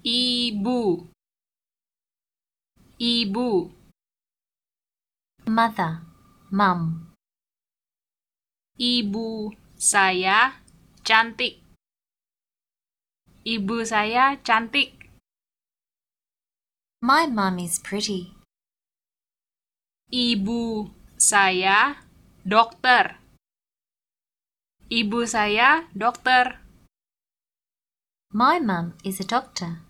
Ibu. Ibu. Mother, mum. Ibu saya cantik. Ibu saya cantik. My mum is pretty. Ibu saya dokter. Ibu saya dokter. My mum is a doctor.